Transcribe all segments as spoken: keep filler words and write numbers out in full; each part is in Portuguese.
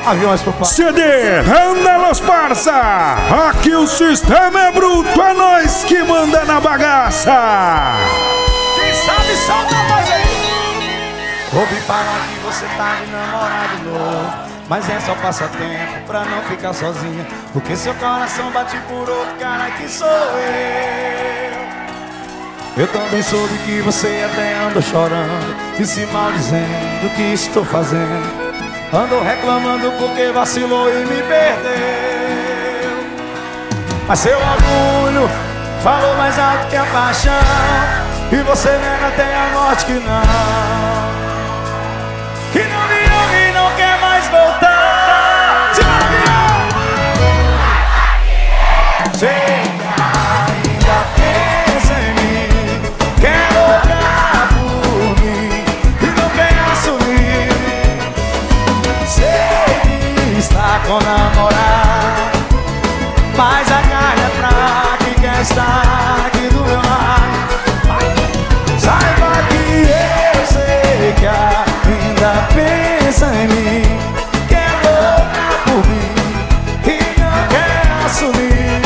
Aviões pro pai. C D Randelos Parça. Aqui o sistema é bruto, é nós que manda na bagaça. Quem sabe solta a voz aí. Ouvi falar que você tá de namorado novo, mas é só passatempo pra não ficar sozinha, porque seu coração bate por outro cara que sou eu. Eu também soube que você até anda chorando e se maldizendo do que estou fazendo. Ando reclamando porque vacilou e me perdeu. Mas seu orgulho falou mais alto que a paixão, e você nega até a morte que não, que não me ama e não quer mais voltar. Se você ainda pensa em mim, quer olhar por mim e não quer assumir. Sei que está com namorado, mas a carne é fraca e quer estar aqui do meu lado. Saiba que eu sei que ainda pensa em mim, quer louca por mim e não quer assumir.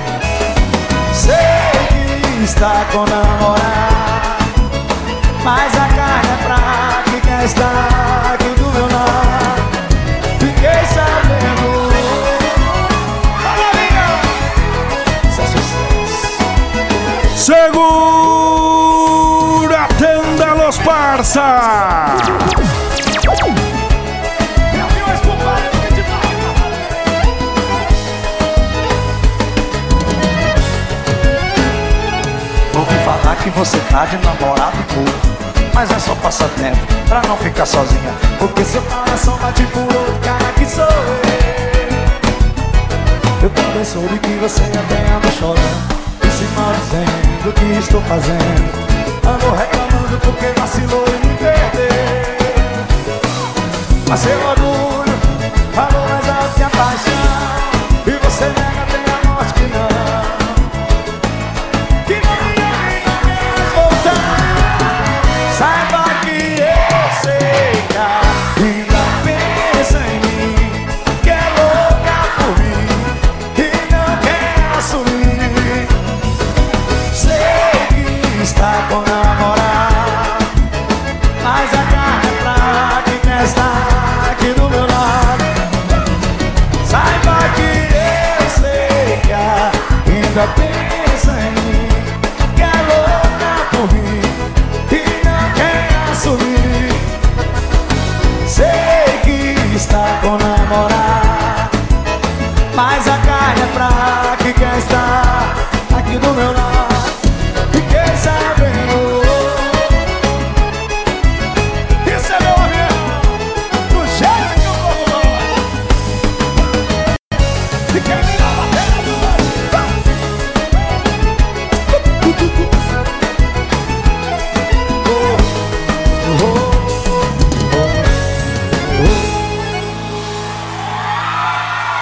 Sei que está com namorado, mas a carne é fraca e quer estar aqui do meu lado. Fiquei sabendo. Fala, amiga. Isso é sucesso. Segura a tenda, Los Parça. Ouvi falar que você tá de namorado novo, mas é só passatempo pra não ficar sozinha, porque seu coração bate por outro cara que sou eu. Eu também soube que você até anda chorando e se maldizendo do que estou fazendo. Ando reclamando porque vacilou e me perdeu. Mas seu orgulho falou mais alto que a paixão, e você nega até a morte que não, que não me ama e não quer voltar. Saiba que eu sei que ainda pensa em mim, que é louca por mim e não quer assumir. Sei que está com namorado, mas a carne é fraca e quer estar aqui do meu lado. Saiba que eu sei que ainda pensa